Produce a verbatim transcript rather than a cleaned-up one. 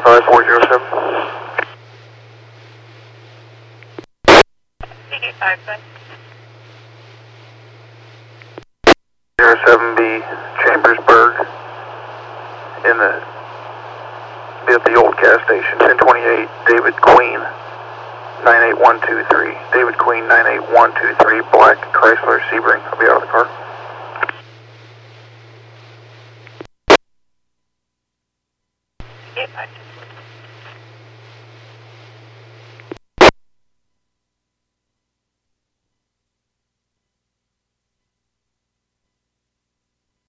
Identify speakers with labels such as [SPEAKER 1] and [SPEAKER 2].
[SPEAKER 1] five four zero seven. zero seven B, Chambersburg, in the, be at the old gas station, ten twenty-eight, David Queen, nine eight one two three. David Queen, nine eight one two three, Black Chrysler Sebring.